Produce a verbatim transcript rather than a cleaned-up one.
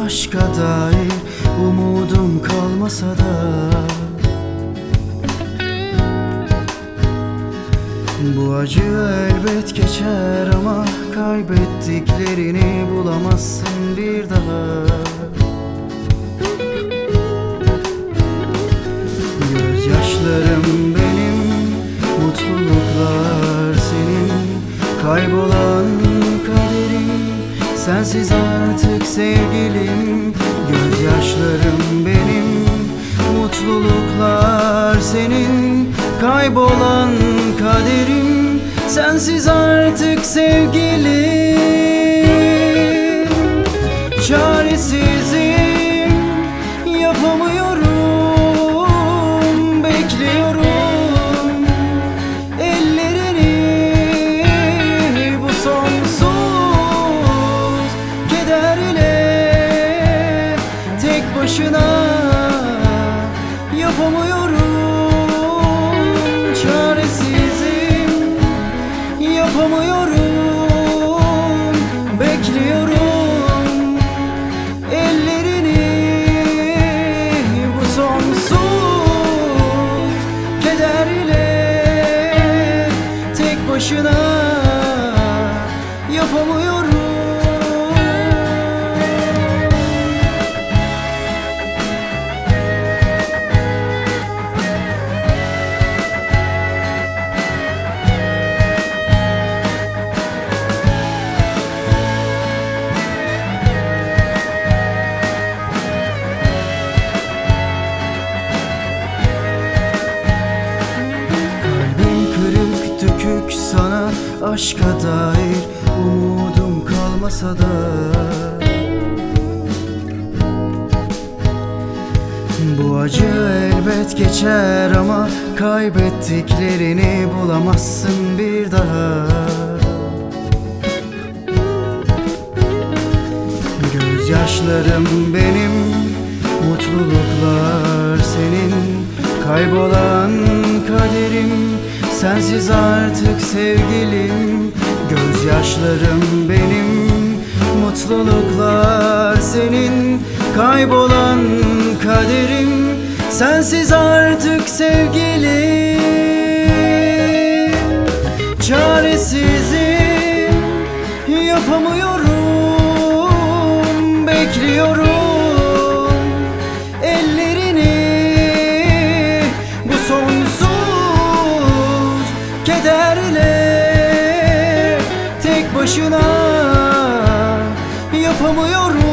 aşka dair umudum kalmasa da bu acı elbet geçer ama kaybettiklerini bulamazsın bir daha. Gözyaşlarım benim, mutluluklar senin, kaybolan kaderim sensiz artık sevgilim. Gözyaşlarım benim, mutluluklar senin, kaybolan kaderim sensiz artık sevgilim. Çaresizim, yapamıyorum, bekliyorum ellerini bu sonsuz keder ile. Tek başına yapamıyorum, çaresizim, yapamıyorum, bekliyorum ellerini bu sonsuz keder ile. Tek başına yapamıyorum. Sana aşka dair umudum kalmasa da bu acı elbet geçer ama kaybettiklerini bulamazsın bir daha. Gözyaşlarım benim, mutluluklar senin, kaybolan kaderim sensiz artık sevgilim. Gözyaşlarım benim, mutluluklar senin, kaybolan kaderim sensiz artık sevgilim. Çaresizim, yapamıyorum, bekliyorum ellerini bu sonsuz keder ile. Tek başına yapamıyorum,